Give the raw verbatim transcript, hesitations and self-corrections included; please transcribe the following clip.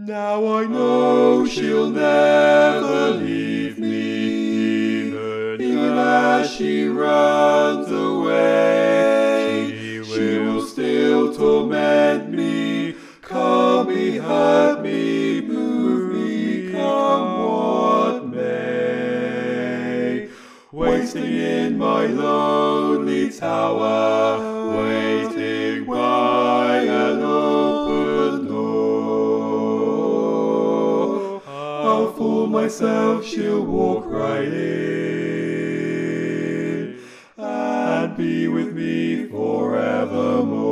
Now I know she'll never leave me, even as she runs away. She will still torment me, call me, hurt me, move me, come what may. Wasting in my lonely tower, waiting by an open door. I'll fool myself, she'll walk right in and be with me forevermore.